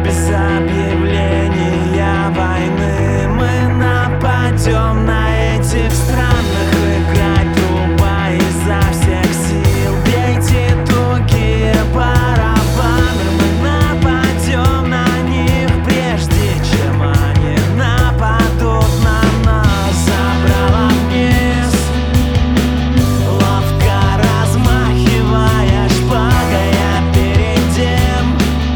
Без объявления войны мы нападем на этих странных. Играть труба изо всех сил, бейте тугие барабаны. Мы нападем на них, прежде чем они нападут на нас. Забрала вниз, ловко размахивая шпагой, я перейдем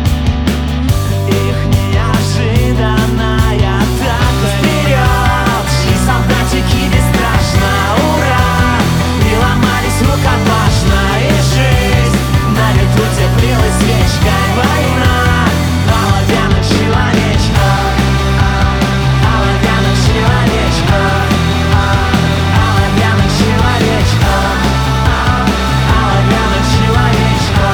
их неожиданная атака. Вперед, шли солдатики бесстрашно, ура! И ломались рукопашно, и жизнь на ветру теплилась свечкой. Война оловянных человечка, оловянных человечка, оловянных человечка, оловянных человечка.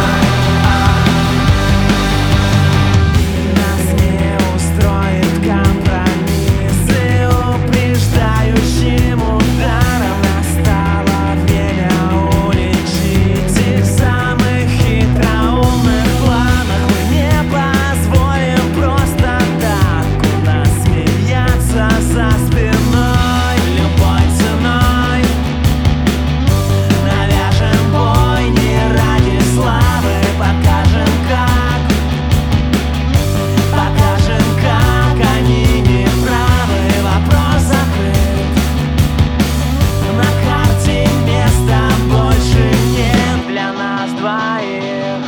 Нас не устроит компромиссы, упреждающим ударом. Настало время уличить их в самых хитроумных планах. Мы не позволим просто так у нас смеяться за спиной. Любой ценой навяжем бой не ради славы. Покажем, как они не правы. Вопрос закрыт, на карте места больше нет для нас двоих.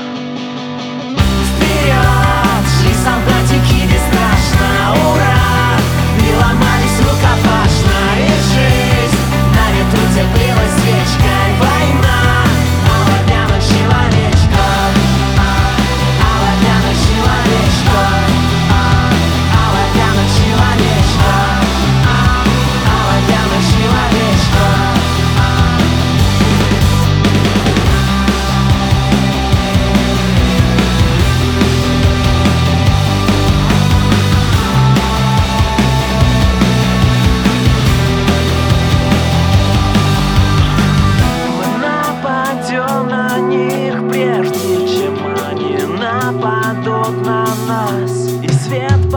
Вперед, шли солдатики бесстрашно, ура! И ломались рукопашно, и жизнь на ветру теплилась свечкой. Война оловянных человечка, оловянных человечка, оловянных человечка, оловянных человечка. Мы нападем на них, прежде чем они нападут на нас. И свет